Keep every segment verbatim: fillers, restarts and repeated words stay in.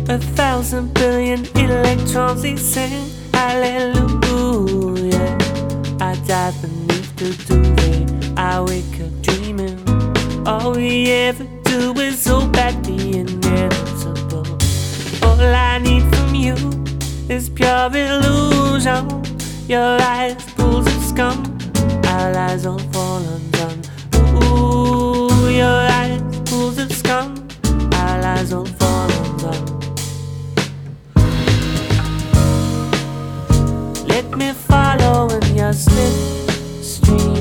A thousand billion electrons, they sing hallelujah. I die beneath the duvet, I wake up dreaming. All we ever do is hope at the inevitable. All I need from you is pure illusion. Your eyes, pools of scum, our lies all fall undone. Ooh, your eyes, pools of scum, our lies all fall undone. Let me follow in your slipstream.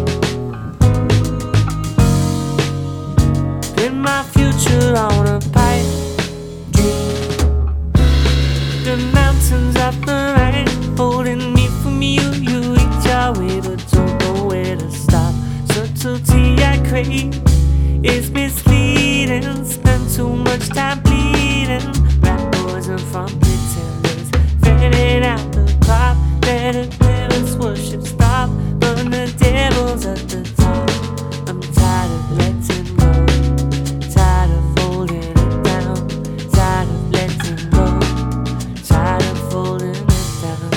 Pin my future on a pipe dream. The mountains of the rain holding me from you. You reach your way but don't know where to stop. Subtlety I crave is misleading. Spend too much time bleeding. Rap poison from pretenders, fading out the crop. Let it live its worship stop. Burn the devils at the top. I'm tired of letting go, tired of holding it down, tired of letting go, tired of holding it down.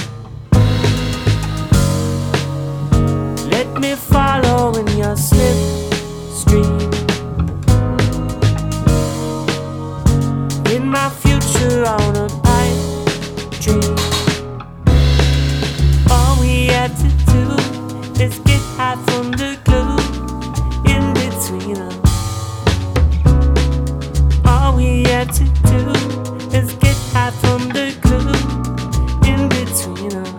Let me follow in your slipstream. In my future on a pipe dream. All we had to do is get high from the glue in between us. All we had to do is get high from the glue in between us.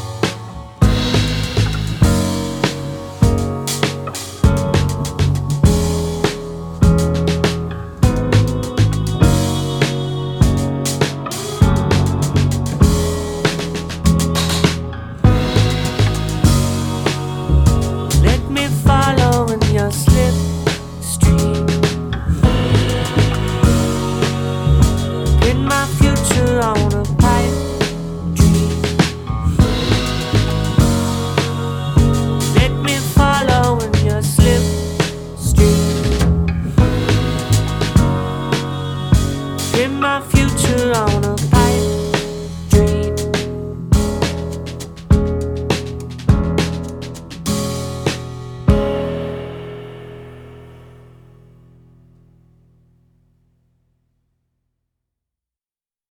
Slipstream. In my future on a pipe dream. Let me follow in your slipstream. In my future on a